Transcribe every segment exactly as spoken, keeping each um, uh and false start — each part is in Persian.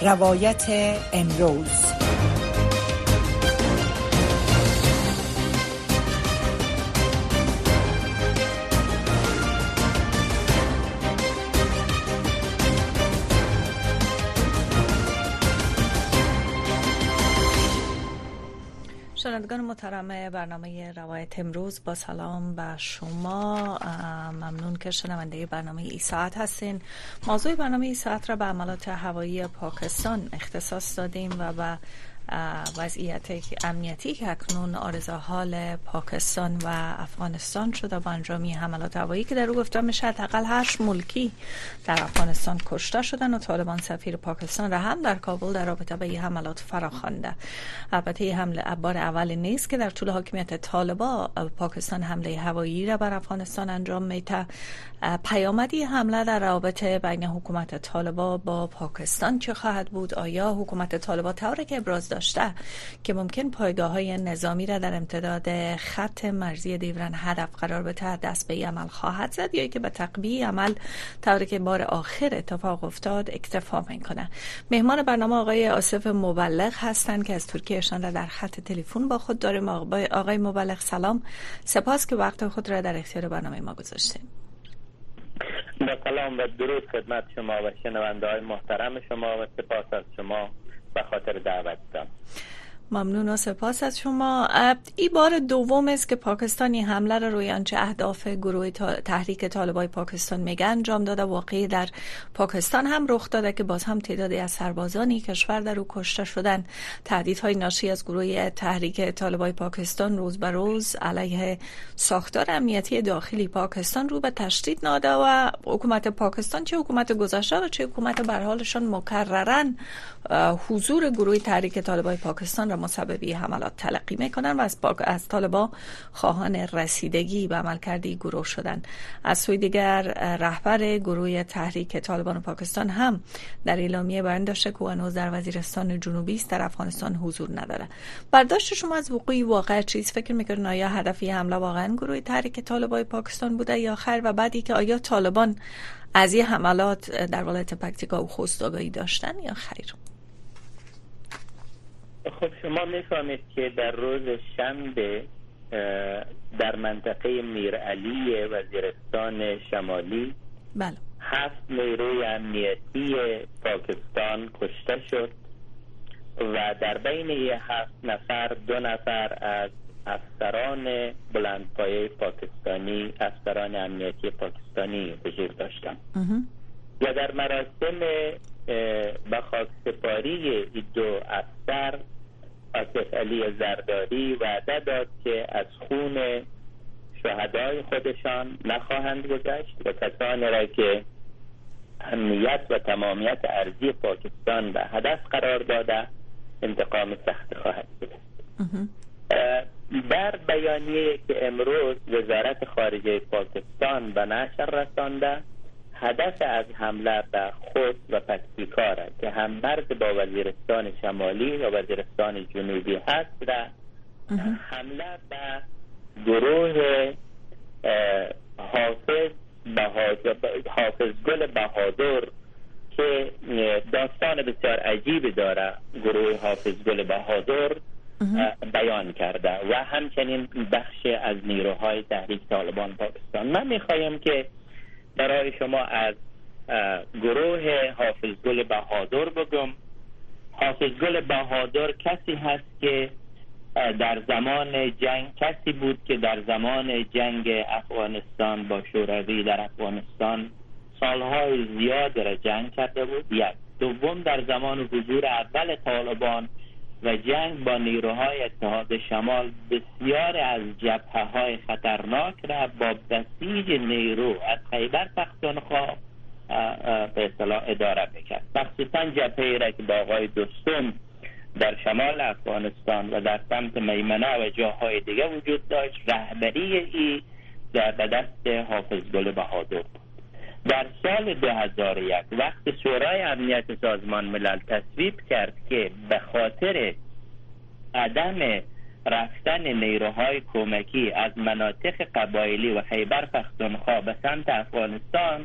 روایت امروز. شنوندگان محترم برنامه روایت امروز، با سلام به شما. ممنون که شنونده برنامه این ساعت هستین. موضوع برنامه این ساعت را به حملات هوایی پاکستان اختصاص دادیم و به وضعیت امنیتی که اکنون عارض حال پاکستان و افغانستان شده با انجامی حملات هوایی که در او گفته میشه حداقل هشت ملکی در افغانستان کشته شدن و طالبان سفیر پاکستان را هم در کابل در رابطه با این حملات فراخوانده. البته این حمله بار اول نیست که در طول حاکمیت طالبان پاکستان حمله هوایی را بر افغانستان انجام میده. پیامدی حمله در رابطه بین حکومت طالبان با پاکستان چه خواهد بود؟ آیا حکومت طالبان طوری که ابراز داشته که ممکن پایگاه‌های نظامی را در امتداد خط مرزی دیورن هدف قرار بده دست به عمل خواهد زد، یا که به تقبیه عمل طوری که بار آخر اتفاق افتاد اکتفا میکنه؟ مهمان برنامه آقای آصف مبلغ هستند که از ترکیه اشان را در خط تلفن با خود داریم. آقای مبلغ سلام، سپاس که وقت خود را در اختیار برنامه ما گذاشتید. با سلام و درود خدمت شما و شنونده های محترم شما و سپاس از شما به خاطر دعوتتان. ممنون و سپاس از شما. این بار دوم است که پاکستانی حمله را روی آنچه اهداف گروه تحریک طالبان پاکستان میگه انجام داده. واقعی در پاکستان هم رخ داده که باز هم تعدادی از سربازانی کشور در او کشته شدن. تهدیدهای ناشی از گروه تحریک طالبان پاکستان روز به روز علیه ساختار امنیتی داخلی پاکستان رو به تشدید نهاده و حکومت پاکستان، چه حکومت گذشته و چه حکومت به حالشان، مکرراً حضور گروه تحریک طالبان پاکستان را مسببی حملات تلقی میکنن و از, از طالبان خواهان رسیدگی به عملکرد گروه شدن. از سوی دیگر رهبر گروه تحریک طالبان پاکستان هم در اعلامیه بیان داشته که هنوز در وزیرستان جنوبی است، در افغانستان حضور نداره. برداشت شما از وقوع واقع چیز فکر میکنین؟ آیا هدفی حمله واقعا گروه تحریک طالبان پاکستان بوده یا خیر؟ و بعدی که آیا طالبان از این حملات در ولایت پکتیکا و خوست آگاهی داشتن یا خیر؟ خب شما میفهمید که در روز شنبه در منطقه میرعلی وزیرستان شمالی بله. هفت نیروی امنیتی پاکستان کشته شد و در بین این هفت نفر دو نفر از افسران بلندپایه پاکستانی، افسران امنیتی پاکستانی حضور داشتند و در مراسم به خاکسپاری این دو افسر آصف علی زرداری وعده داد که از خون شهدای خودشان نخواهند گذشت و کسانی را که امنیت و تمامیت ارضی پاکستان به هدف قرار داده انتقام سخت خواهد گرفت. در بیانیه که امروز وزارت خارجه پاکستان به نشر رسانده، هدف از حمله به خوست و پکتیکا را که هم مرز با وزیرستان شمالی و وزیرستان جنوبی هست را حمله به گروه حافظ بهادر حافظ گل بهادر که داستان بسیار عجیبی داره، گروه حافظ گل بهادر بیان کرده و همچنین بخش از نیروهای تحریک طالبان پاکستان. من میخوایم که برای شما از گروه حافظ گل بهادر بگم. حافظ گل بهادر کسی هست که در زمان جنگ کسی بود که در زمان جنگ افغانستان با شوروی در افغانستان سالهای زیاد را جنگ کرده بود. یک. دوم، در زمان حضور اول طالبان و جنگ با نیروهای اتحاد شمال بسیار از جبهه‌های خطرناک را با بسیج نیرو از خیبر پختونخوا به اصطلاح اداره میکرد. مخصوصا جبهه‌ای را که با آقای دوستم در شمال افغانستان و در سمت میمنه و جاهای دیگه وجود داشت، رهبری ای در دست حافظ گل بهادر بود. در سال دو هزار و یک وقت شورای امنیت سازمان ملل تصویب کرد که به خاطر عدم رفتن نیروهای کمکی از مناطق قبایلی و خیبر پختونخوا به سمت افغانستان،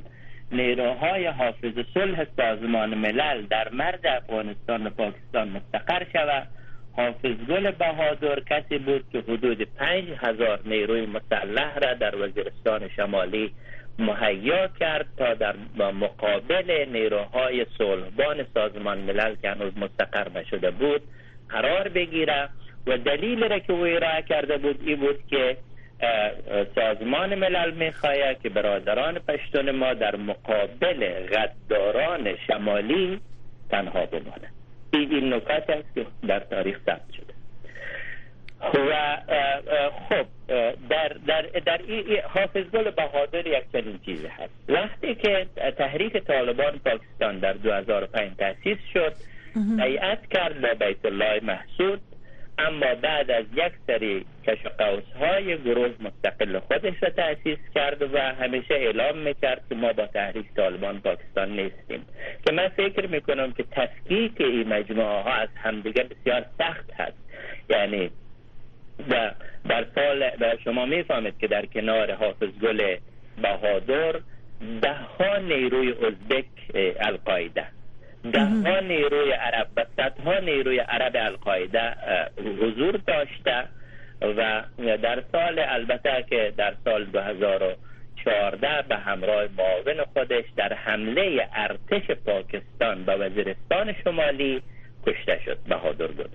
نیروهای حافظ صلح سازمان ملل در مرز افغانستان و پاکستان مستقر شود. حافظ گل بهادر کسی بود که حدود پنج هزار نیروی مسلح را در وزیرستان شمالی مهیا کرد تا در مقابل نیروهای صلحبان سازمان ملل که هنوز مستقر نشده بود قرار بگیره و دلیل را که او ارائه کرده بود این بود که سازمان ملل میخواهد که برادران پشتون ما در مقابل غداران شمالی تنها بمانند. این نکات است که در تاریخ ثبت شده. و خب در در در حافظ گل بهادر یک چنین چیزی هست. وقتی که تحریک طالبان پاکستان در دو هزار و پنج تأسیس شد، بیعت کرد با بیت الله محسود، اما بعد از یک سری کش و قوس‌های گروه مستقل خودش را تأسیس کرد و همیشه اعلام میکرد که ما با تحریک طالبان پاکستان نیستیم، که من فکر میکنم که تفکیک این مجموعه ها از همدیگه بسیار سخت هست. یعنی در, در سال در شما میفهمید که در کنار حافظ گل بهادر ده ها نیروی ازبک القاعده، ده ها نیروی عرب و صدها نیروی عرب القاعده حضور داشته و در سال البته که در سال دو هزار و چهارده به همراه معاون خودش در حمله ارتش پاکستان به وزیرستان شمالی کشته شد بهادر گل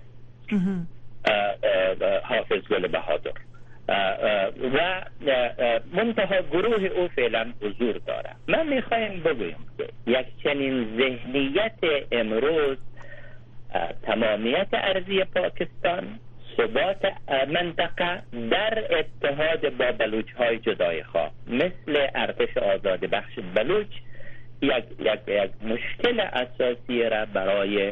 حافظ گل بهادر و منتها گروه او فعلا حضور داره. من میخوایم بگویم که یک چنین ذهنیت امروز تمامیت ارضی پاکستان، ثبات منطقه در اتحاد با بلوچ های جدای خواه مثل ارتش آزاد بخش بلوچ یک, یک, یک مشکل اساسی را برای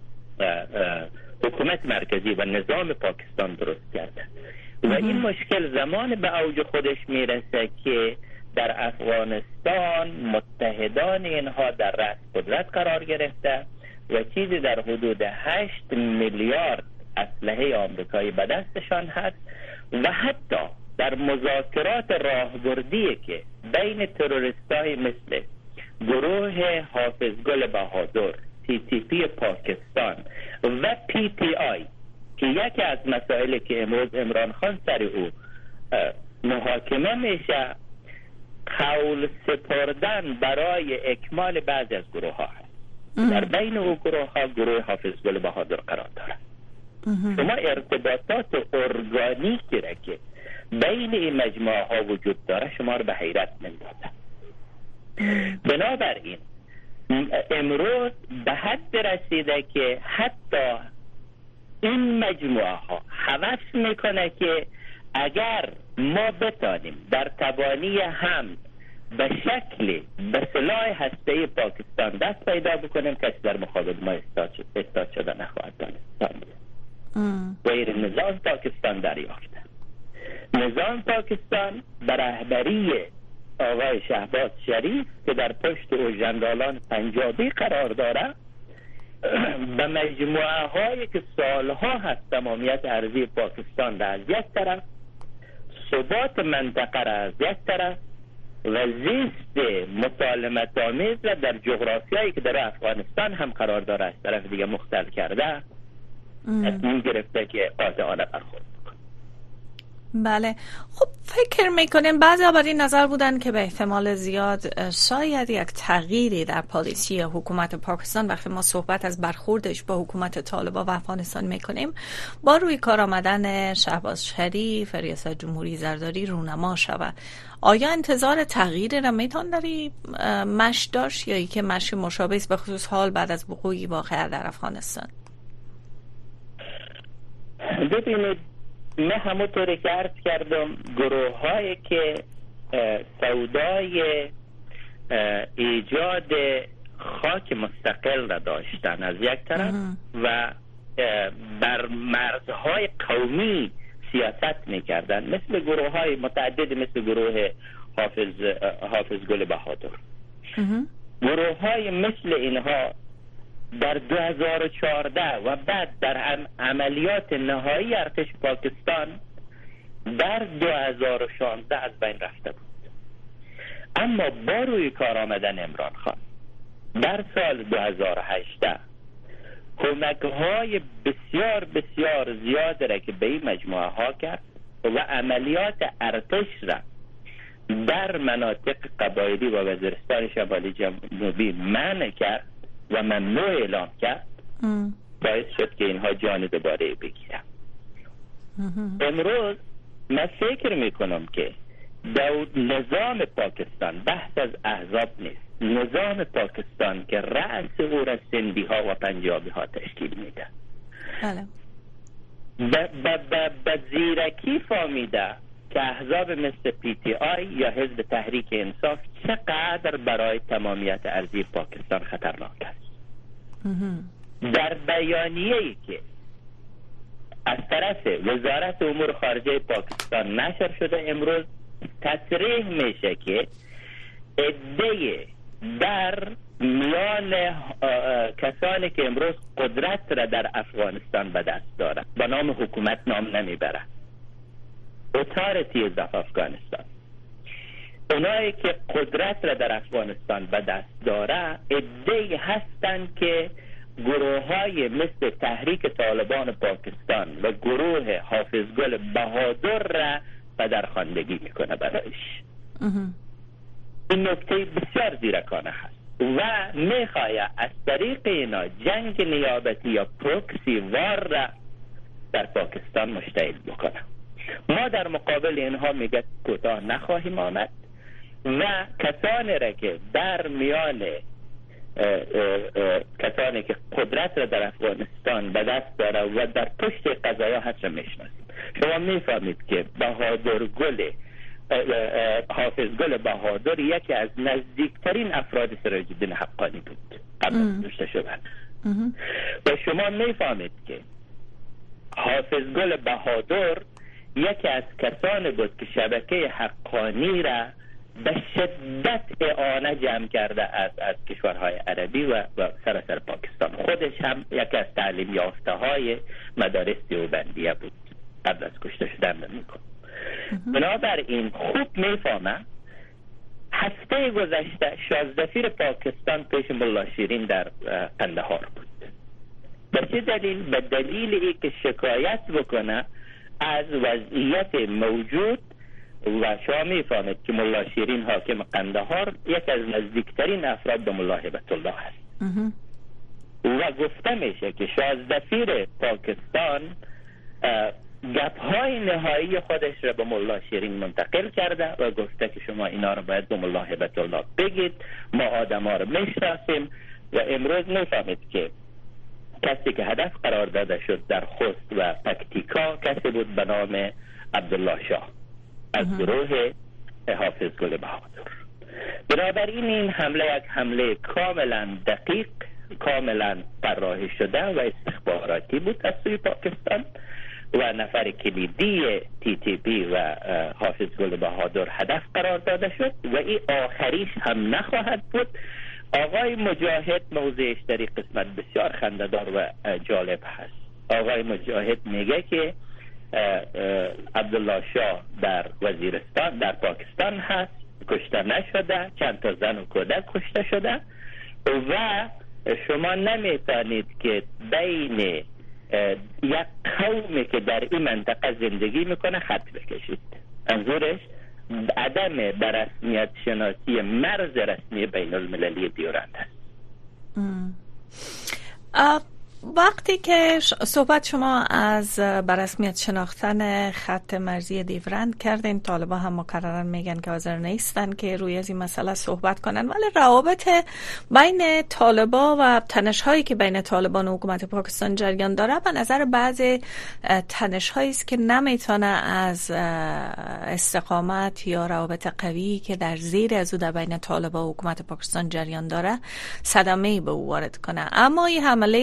حکومت مرکزی و نظام پاکستان درست کرده و این مشکل زمان به اوج خودش میرسه که در افغانستان متحدان اینها در رأس قدرت قرار گرفته و چیزی در حدود هشت میلیارد اسلحه آمریکایی به دستشان هست و حتی در مذاکرات راهبردی که بین تروریستای مثل گروه حافظ گل بهادر، تی تی پی پاکستان و پی تی آی که یکی از مسائلی که امروز عمران خان سر او محاکمه میشه، قول سپردن برای اکمال بعضی از گروه ها هست. در بین او گروه ها گروه حافظ گل بهادر قرار داره. شما ارتباطات ارگانیکی را که بین این مجموعه ها وجود داره شما رو به حیرت میندازه. بنابراین امروز به حد رسیده که حتی این مجموعه ها هوس میکنه که اگر ما بتانیم در تبانی هم به شکلی به سلاح هسته‌ای پاکستان دست پیدا بکنیم کسی در مقابل ما استاد شده نخواهد دانست. غیر نظام پاکستان دریافته. نظام پاکستان به رهبری آقای شهباز شریف که در پشت او ژنرالان پنجابی قرار داره به مجموعه هایی که سالها هست تمامیت ارضی پاکستان را از یک طرف، ثبات منطقه را از یک طرف و زیست مسالمت آمیز را در جغرافیایی که در افغانستان هم قرار داره از طرف دیگه مختل کرده تصمیم گرفته که قاطعانه برخورد بکنه. بله، خب فکر میکنیم بعضی بر این نظر بودن که به احتمال زیاد شاید یک تغییری در پالیسی حکومت پاکستان وقتی ما صحبت از برخوردش با حکومت طالبان و افغانستان میکنیم با روی کار آمدن شهباز شریف ریاست جمهوری زرداری رونما شود. آیا انتظار تغییری را میتون داری مش داشت یا ای که مش مشابه است به خصوص حال بعد از وقوع واقعه در افغانستان؟ ببینید من همونطوری که عرض کردم گروه هایی که سودای ایجاد خاک مستقل را داشتن از یک طرف و بر مرزهای قومی سیاست میکردن مثل گروه های متعدد مثل گروه حافظ, حافظ گل بهادر، گروه های مثل اینها در دو هزار و چهارده و بعد در عملیات نهایی ارتش پاکستان در دو هزار و شانزده از بین رفته بود. اما با روی کار آمدن عمران خان در سال دو هزار و هجده کمک های بسیار بسیار زیاد را که به این مجموعه ها کرد و عملیات ارتش را در مناطق قبایلی و وزیرستان شمالی جنوبی منع کرد و ممنوع اعلام کرد، ام. باعث شد که اینها جان دوباره بگیرن. امروز من فکر میکنم که نظام پاکستان بحث از احزاب نیست، نظام پاکستان که رأس او را سندی ها و پنجابی ها تشکیل میده به زیرکی فهمیده که احزاب مثل پی تی آی یا حزب تحریک انصاف چقدر برای تمامیت ارضی پاکستان خطرناک است. در بیانیه‌ای که از طرف وزارت امور خارجه پاکستان نشر شده امروز تصریح میشه که عده در میان کسانی که امروز قدرت را در افغانستان به دست دارند، با نام حکومت نام نمیبرند، اتارتی از افغانستان، اونایی که قدرت را در افغانستان به دست داره عده هستند که گروه های مثل تحریک طالبان پاکستان و گروه حافظ گل بهادر را پدرخواندگی میکنه برایش. این نکته بسیار زیرکانه هست و میخواهد از طریق اینا جنگ نیابتی یا پروکسی وار را در پاکستان مشتعل بکنه. ما در مقابل اینها میگه کوتاه نخواهیم آمد و کسانی را که در میان اه اه اه کسانی که قدرت را در افغانستان به دست داره و در پشت قضایا هست را میشناسیم. شما میفهمید که بهادر گل حافظ گل بهادر یکی از نزدیکترین افراد سراج الدین حقانی بود قبل از کشته شدن و شما میفهمید که حافظ گل بهادر یکی از کسانی بود که شبکه حقانی را به شدت اعانه جمع کرده از از کشورهای عربی و, و سراسر پاکستان. خودش هم یکی از تعلیم یافته های مدارس دیوبندیه بود قبل از کشته شدن میکنه. بنابراین خوب میفهمم هفته گذشته شازدفیر پاکستان پیش ملا شیرین در قندهار بود. به چه دلیل؟ به دلیل ای که شکایت بکنه از وضعیت موجود و شما میفهمید که ملا شیرین حاکم قندهار یکی از نزدیکترین افراد به ملا هیبت الله هست و گفته میشه که شازدفیر پاکستان گپ های نهایی خودش را به ملا شیرین منتقل کرده و گفته که شما اینا رو باید به ملا هیبت الله بگید، ما آدم ها رو میشناسیم. و امروز میفهمید که کسی که هدف قرار داده شد در خوست و پکتیکا کسی بود به نام عبدالله شاه از گروه حافظ گل بهادر. بنابراین این حمله یک حمله کاملا دقیق، کاملا طراحی شده و استخباراتی بود از سوی پاکستان و نفر کلیدی تی تی پی و حافظ گل بهادر هدف قرار داده شد و این آخریش هم نخواهد بود. آقای مجاهد موضعش در این قسمت بسیار خنده‌دار و جالب هست. آقای مجاهد میگه که عبدالله شاه در وزیرستان در پاکستان هست، کشته نشده، چند تا زن و کودک کشته شده و شما نمیتونید که بین یک قومی که در این منطقه زندگی میکنه خط بکشید. منظورش عدم برسمیت شناسی مرز رسمی بین المللی دیورند است. وقتی که صحبت شما از برسمیت شناختن خط مرزی دیورند کردین، طالبا هم مکررن میگن که حاضر نیستن که روی از این مسئله صحبت کنن، ولی روابط بین طالبا و تنش‌هایی که بین طالبان و حکومت پاکستان جریان داره به نظر بعضی تنش‌هایی است که نمیتونه از استقامت یا روابط قوی که در زیر از او در بین طالبا و حکومت پاکستان جریان داره صدمه‌ای به او وارد کنه. اما این حمله اخیری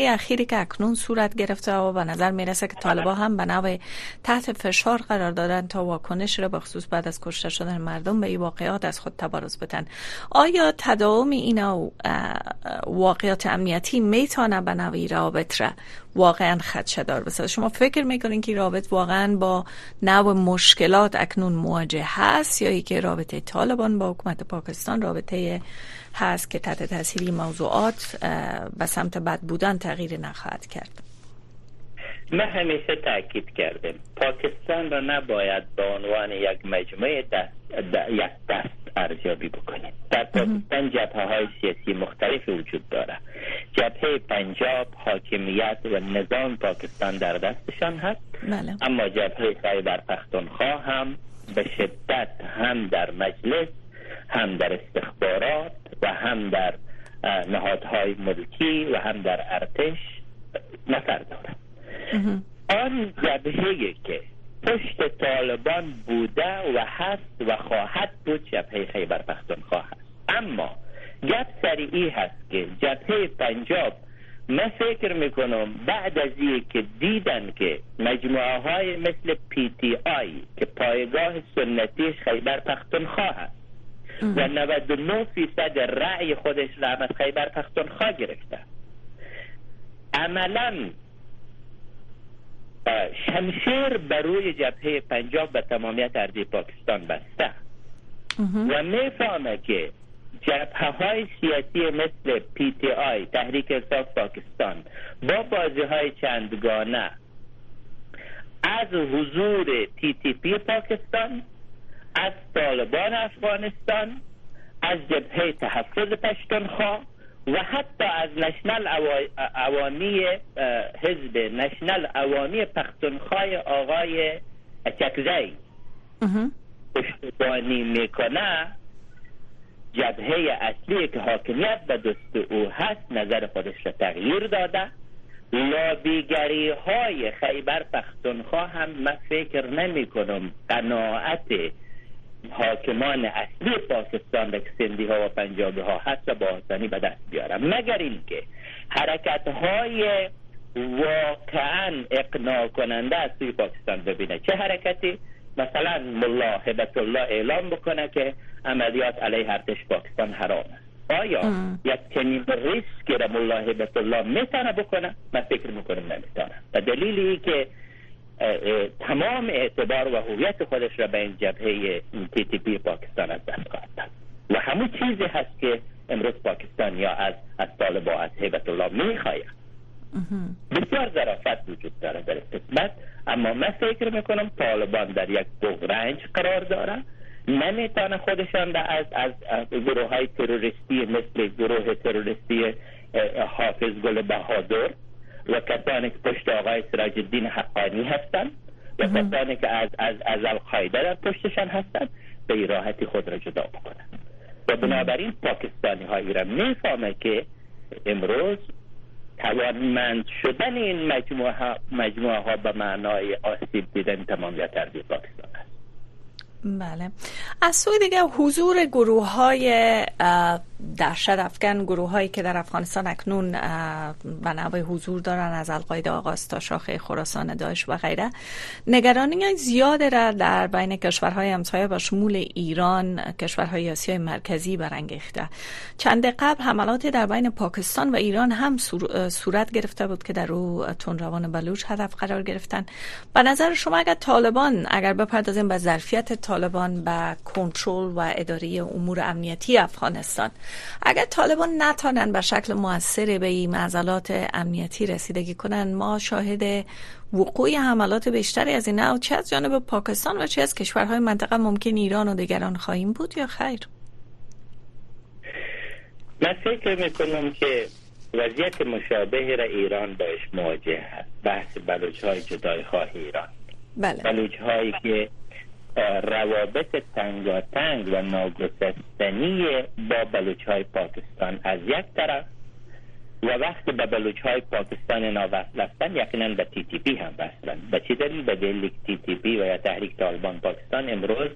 که اکنون صورت گرفته و به نظر میرسه که طالبان هم به نوع تحت فشار قرار دادن تا واکنش را به خصوص بعد از کشته شدن مردم به این واقعات از خود تبارز بدن. آیا تداوم این واقعات امنیتی میتونه به نوعی روابط را واقعا خدشه‌دار بسازه؟ شما فکر میکنین که رابط واقعا با نوع مشکلات اکنون مواجه هست یا ای که رابطه طالبان با حکومت پاکستان رابطه هست که تحت تاثیر موضوعات به سمت بد بودن تغییر نخواهد کرد؟ ما همیشه تاکید کردیم پاکستان را نباید به عنوان یک مجموعه دست د... یک دست ارزیابی بکنیم. در پاکستان جبهه های سیاسی مختلف وجود داره. جبهه پنجاب حاکمیت و نظام پاکستان در دستشان هست. بله. اما جبهه خیبر پختونخوا هم به شدت هم در مجلس هم در استخبارات و هم در نهادهای ملکی و هم در ارتش نفر داره. آن جبهه‌ای که پشت طالبان بوده و هست و خواهد بود جبهه خیبر پختونخوا هست. اما گپ سریعی هست که جبهه پنجاب من فکر میکنم بعد از این که دیدن که مجموعه های مثل پی تی آی که پایگاه سنتیش خیبر پختونخوا هست و نود و نه فیصد رأی خودش را از خیبر پختونخوا گرفته، عملاً شمشیر بر روی جبهه پنجاب به تمامیت ارضی پاکستان بسته و میفهمه که جبهه های سیاسی مثل پی تی آی تحریک انصاف پاکستان با بازی های چندگانه از حضور تی تی پی پاکستان، از طالبان افغانستان، از جبهه تحفظ پشتونخوا و حتی از نشنل عوامی حزب نشنل عوامی پختونخوای آقای چکزی پشتیبانی میکنه، جبهه اصلی که حاکمیت به دست او هست نظر خودش را تغییر داده. لابیگری های خیبر پختونخوا هم من فکر نمی کنم قناعت حاکمان اصلی پاکستان که سندی ها و پنجابی ها هست با آسانی به دست بیارم، مگر اینکه حرکت های واقعا اقناع کننده از توی پاکستان ببینه. چه حرکتی؟ مثلا ملا هبت الله اعلام بکنه که عملیات علیه ارتش پاکستان حرام است. آیا ام. یک چنین ریسکی را ملا هبت الله میتونه بکنه؟ من فکر میکنم نمیتونه، به دلیلی که تمام اعتبار و هویت خودش را به این جبهه تی تی پی پاکستان از دست خواهد داد و همون چیزی هست که امروز پاکستان یا از از طالبان از هیبت الله میخواهد. بسیار ظرافت وجود داره در قسمت، اما من فکر میکنم طالبان در یک بحران قرار داره، نمیتونه خودشان از از, از گروه های تروریستی مثل گروه تروریستی حافظ گل بهادر و کسانی که پشت آقای سراج الدین حقانی هستند و کسانی که از از از القاعده در پشتشان هستند به راحتی خود را جدا بکنند و بنابراین پاکستانی ها ایران میفهمه که امروز توانمند شدن این مجموعه ها مجموعه ها به معنای آسیب دیدن تمامیت ارضی پاکستان است. بله. از سوی دیگه حضور گروه های دهشت افکن، گروه هایی که در افغانستان اکنون به نوع حضور دارن از القاعده آغاز تا شاخه خراسان داعش و غیره، نگرانی زیاد را در بین کشورهای همسایه با شمول ایران، کشورهای آسیای مرکزی برانگیخته. چند قبل حملات در بین پاکستان و ایران هم صورت گرفته بود که در رو تندروان بلوچ هدف قرار گرفتن. به نظر شما اگر طالبان اگر بپردازیم به ظرفیت طالبان به کنترل و اداره امور امنیتی افغانستان، اگر طالبان نتانن به شکل موثر به این معضلات امنیتی رسیدگی کنن، ما شاهد وقوع حملات بیشتری از این نوع چه از جانب پاکستان و چه از کشورهای منطقه ممکن ایران و دیگران خواهیم بود یا خیر؟ من فکر میکنم که وضعیت مشابه را ایران باش مواجه هست. بحث بلوچ های جدای خواه ایران، بله. بلوچ هایی که روابط تنگاتنگ و ناگسستنی با بلوچ های پاکستان از یک طرف و وقتی به بلوچ های پاکستان ناوصل هستند یقینا به تی تی پی هم وصلند. به چه دلیل؟ به دلیل تی تی پی و یا تحریک طالبان پاکستان امروز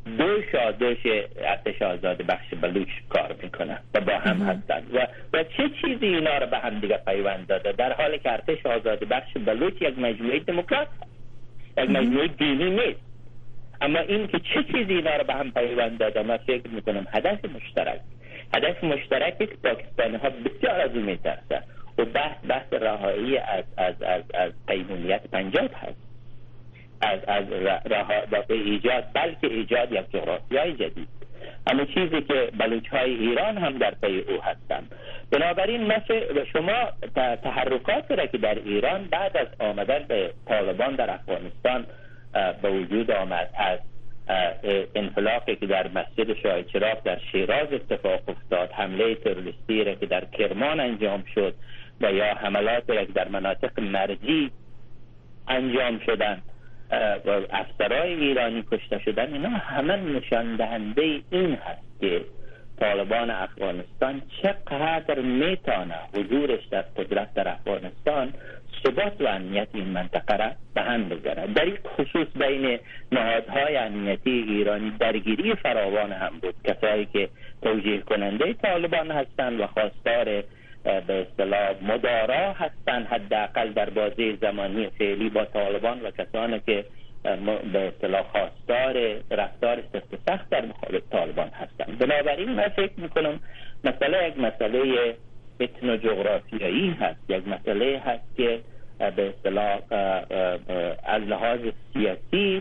دوش دوش ارتش آزاد بخش بلوچ کار میکنن و با هم هستن و و چه چیزی اینا رو به هم دیگه پیوند داده، در حالی که ارتش آزاد بخش بلوچ یک مجموعه دموکرات یک مجموعه دینی نیست، اما این که چه چیزی اینا رو به هم پیوند داده، من فکر میکنم هدف مشترک هدف مشترکی که پاکستانی ها بسیار از اون میترسن و بحث بحث رهایی از از از از قیمومیت پنجاب هست، از از رها ایجاد بلکه ایجاد یک جغرافیای جدید، اما چیزی که بلوچ های ایران هم در پی او هستند. بنابراین مثل شما تحرکات را که در ایران بعد از آمدن به طالبان در افغانستان به وجود آمد، از انفلاقی که در مسجد شاه چراغ در شیراز اتفاق افتاد، حمله تروریستی را که در کرمان انجام شد و یا حملات را که در مناطق مرزی انجام شدند و افسرهای ایرانی کشته شدن، اینا همه نشان دهنده این هست که طالبان افغانستان چقدر میتونه حضورش در قدرت در افغانستان ثبات و امنیت این منطقه را به هم بزنه. در این خصوص بین نهادهای امنیتی ایرانی درگیری فراوان هم بود، کسایی که توجیه کننده طالبان هستند و خواستار به اصطلاح مدارا هستند حداقل در بازه زمانی فعلی با طالبان و کسانی که به اصطلاح خواستار رفتار سخت سخت در مقابل طالبان هستند. بنابراین من فکر میکنم مسئله یک مسئله اتنو جغرافیایی هست، یک مسئله هست که به اصطلاح از لحاظ سیاسی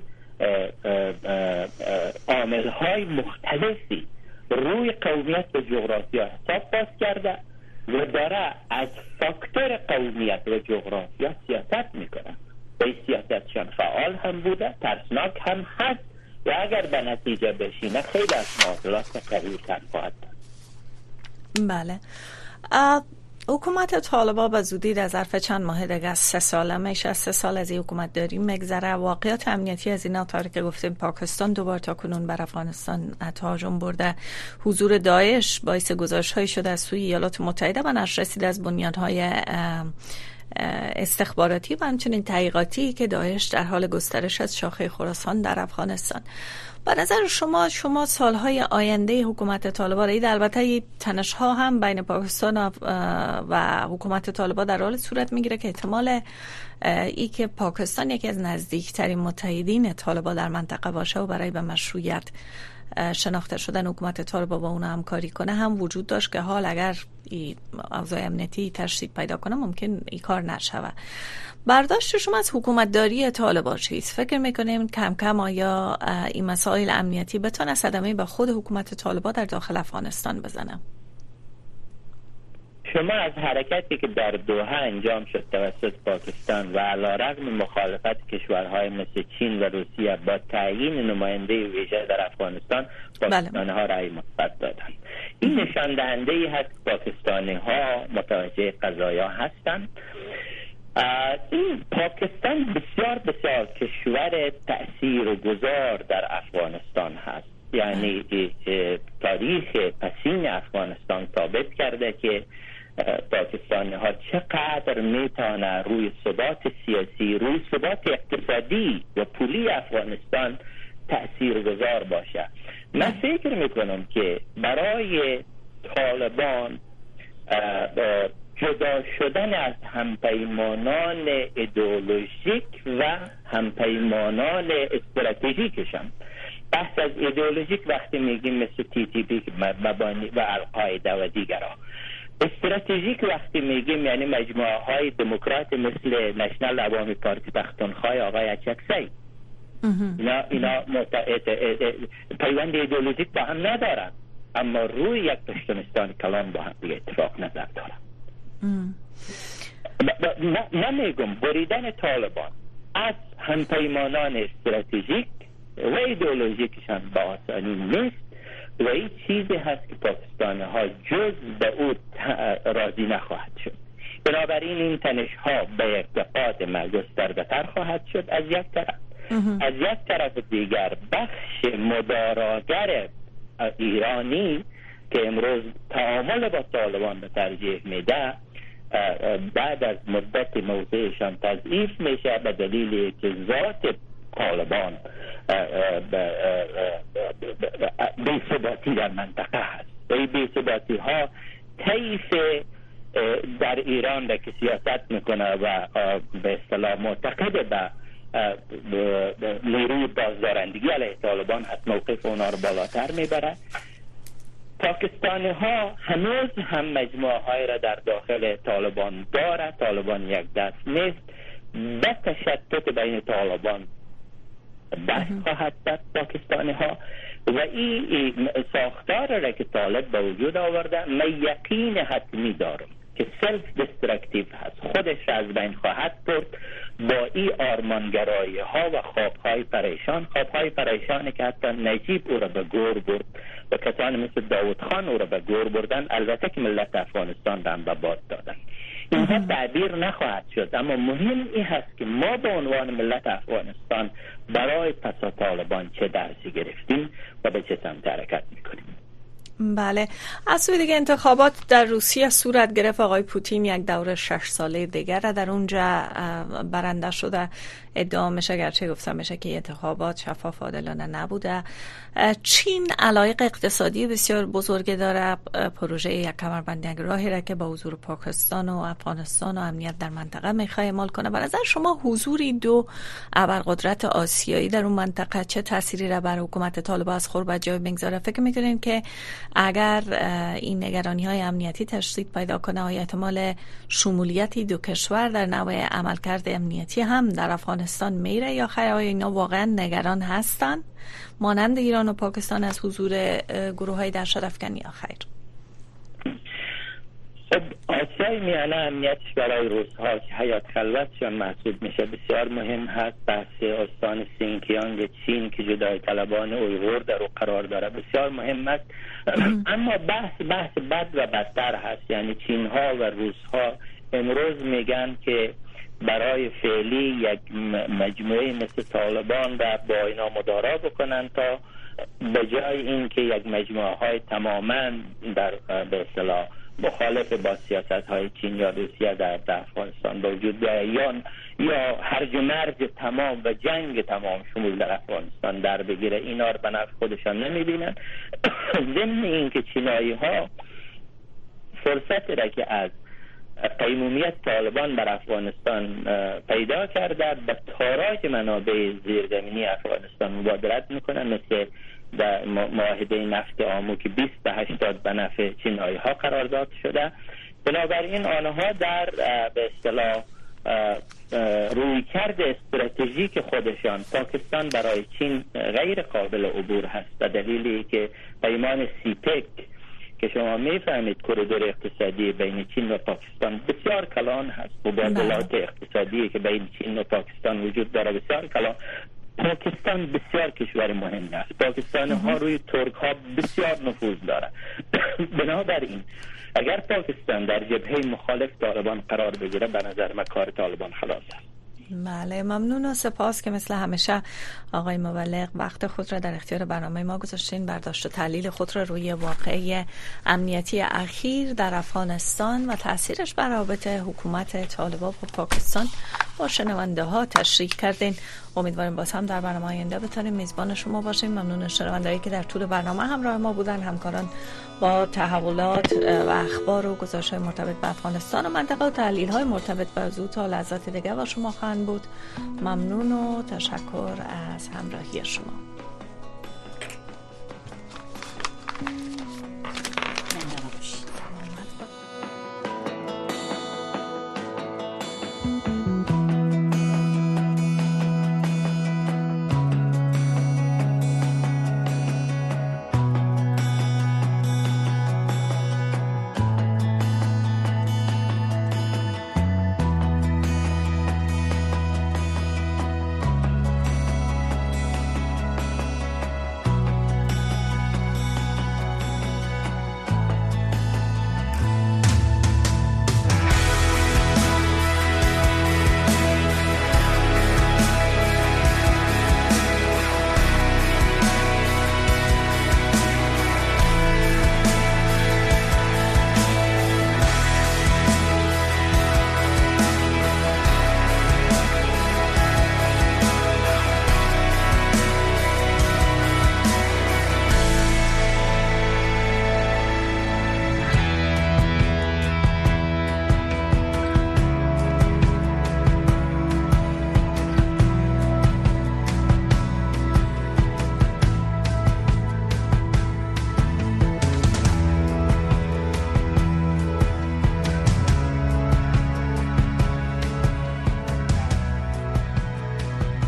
عامل‌های مختلفی روی قومیت و جغرافیا حساب باز کرده و داره از فاکتور قومیت و جغرافیا سیاست میکنه. به سیاستشان فعال هم بوده، ترسناک هم هست و اگر به نتیجه بشینه خیلی از معادلات قوی تر خواهد داشت. بله. حکومت طالبان به زودی در ظرف چند ماه دیگه از سه ساله میشه، از سه سال از این حکومت داریم میگذره. واقعیت امنیتی از اینا طوری که گفتیم پاکستان دوبار تا کنون بر افغانستان هجوم برده، حضور داعش باعث گزارش‌های شده از سوی ایالات متحده و نشر رسیده از بنیادهای استخباراتی و همچنین تحقیقاتی که داعش در حال گسترش از شاخه خراسان در افغانستان. به نظر شما شما سالهای آینده حکومت طالبان، این البته تنش‌ها هم بین پاکستان و حکومت طالبان در حال صورت میگیره که احتمال ای که پاکستان یکی از نزدیکترین متحدین طالبان در منطقه باشه و برای به مشروعیت شناخته شدن حکومت طالبان با اون همکاری کنه هم وجود داشت که حال اگر اوضاع امنیتی تشدید پیدا کنه ممکن این کار نشوه. برداشت شما از حکومت داری طالبان چیست؟ فکر میکنیم کم کم آیا این مسائل امنیتی بتونه صدمه به خود حکومت طالبان در داخل افغانستان بزنه؟ شما از حرکتی که در دوحه انجام شد توسط پاکستان و علیرغم مخالفت کشورهای مثل چین و روسیه با تعیین نماینده ویژه در افغانستان، پاکستانی ها رأی مثبت دادند. این نشان دهنده ای هست که پاکستانی ها متوجه قضایا هستند. این پاکستان بسیار بسیار کشور تأثیرگذار در افغانستان هست، یعنی تاریخ پسین افغانستان ثابت کرده که پاکستانی ها چقدر میتونه روی ثبات سیاسی، روی ثبات اقتصادی و پولی افغانستان تأثیرگذار باشه. من فکر میکنم که برای طالبان جدا شدن از همپیمانان ایدئولوژیک و همپیمانان استراتژیکشان، بحث از ایدئولوژیک وقتی میگیم مثل تی تی پی مبانی و القاعده و دیگرها، استراتژیک وقتی میگیم یعنی مجموعه های دموکرات مثل نشنال عوامی پارتی پختونخوا آقای اچکسی، اینا اینا پیوند ایدئولوژیک با هم ندارن اما روی یک پشتونستان کلان با هم دیگه اتفاق نظر دارن. نمیگم بریدن طالبان از همپیمانان استراتژیک و ایدئولوژیکشان با آسانی نیست و این چیزی هست که پاکستانی ها جز به او راضی نخواهد شد. بنابراین این تنش ها به یک قادم گسترده تر خواهد شد از یک طرف. از یک طرف دیگر بخش مداراگر ایرانی که امروز تعامل با طالبان به ترجیح میده، بعد از مدت موضعشان تضعیف میشه به دلیل که ذات طالبان بی‌ثباتی در منطقه هست و این بی‌ثباتی ها طیف در ایران را که سیاست میکنه و به اصطلاح معتقد به نیروی بازدارندگی علیه طالبان هست، موقف اونا رو بالاتر میبره. پاکستانی ها هنوز هم مجموعه های را در داخل طالبان داره، طالبان یک دست نیست، به تشتت بین طالبان بحث خواهد داشت پاکستانی ها و این ساختار را که طالب به وجود آورده من یقین حتمی دارم که سلف دسترکتیو هست، خودش را از بین خواهد برد با این آرمانگرایی ها و خوابهای پریشان، خوابهای پریشانی که حتی نجیب او را به گور برد و کسانی مثل داود خان او را به گور بردن، البته که ملت افغانستان را هم به باد دادن. اینها تعبیر نخواهد شد، اما مهم این هست که ما به عنوان ملت افغانستان برای پس طالبان چه درسی گرفتیم و به چه سمت حرکت میکنیم. بله، از سوی دیگه انتخابات در روسیه صورت گرفت. آقای پوتین یک دوره شش ساله دیگر را در اونجا برنده شده ادعا میشه، گرچه گفتم میشه که انتخابات شفاف عادلانه نبوده. چین علایق اقتصادی بسیار بزرگی داره، پروژه یک کمربند یک راهی را که با حضور پاکستان و افغانستان و امنیت در منطقه میخواد اعمال کنه. به نظر شما حضوری دو ابرقدرت آسیایی در اون منطقه چه تأثیری را بر حکومت طالبان از خور به جای میگذاره؟ فکر میکنین که اگر این نگرانی های امنیتی تشدید پیدا کنه و احتمال شمولیتی دو کشور در نوع عملکرد امنیتی هم در افغانستان میره، یا خیر آیا اینا واقعا نگران هستن مانند ایران و پاکستان از حضور گروه های دهشت افکنی یا خیر؟ خب آسیای میانه امنیتش برای روزها که حیات خلوتشان محسوب میشه بسیار مهم هست. بحث استان سینکیانگ چین که جدای طلبان اویغور در او قرار داره بسیار مهم است. اما بحث بحث بد و بدتر هست، یعنی چین ها و روس ها امروز میگن که برای فعلی یک مجموعه مثل طالبان را با اینا مدارا بکنن تا به جای اینکه یک مجموعه های تماما در به اصطلاح مخالف با سیاست های چین یا روسیه در افغانستان به وجود بیاین یا هرج و مرج تمام و جنگ تمام شمول در افغانستان در بگیره، اینا رو به نفع خودشان نمیبینن. ضمن این که چینایی ها فرصت را که از قیمومیت طالبان بر افغانستان پیدا کرده به تاراج منابع زیرزمینی افغانستان مبادرت میکنن، مثل در معاهده نفت آمو که بیست تا هشتاد به نفع چینایی ها قرار داده شده. بنابراین آنها در به اصطلاح رویکرد استراتژیک خودشان پاکستان برای چین غیر قابل عبور هست به دلیلی که پیمان سیپک که شما میفهمید کوریدور اقتصادی بین چین و پاکستان بسیار کلان هست، مبادلات اقتصادی که بین چین و پاکستان وجود داره بسیار کلان. پاکستان بسیار کشور مهم است، پاکستان ها روی ترک ها بسیار نفوذ داره. بنابراین اگر پاکستان در جبهه مخالف طالبان قرار بگیره به نظر من کار طالبان خلاص است. بله، ممنون و سپاس که مثل همیشه آقای مبلغ وقت خود را در اختیار برنامه ما گذاشتین، برداشت و تحلیل خود را روی واقعه امنیتی اخیر در افغانستان و تاثیرش بر رابطه حکومت طالبان با پاکستان با شنونده ها تشریح کردین. امیدواریم باز هم در برنامه آینده بتونیم میزبان شما باشیم. ممنون شنوندهایی که در طول برنامه همراه ما بودن، همکاران با تحولات و اخبار و گزارش‌های مرتبط به افغانستان و منطقه و تحلیل‌های مرتبط به موضوع تا لحظات دیگه با شما خواهند بود. ممنون و تشکر از همراهی شما.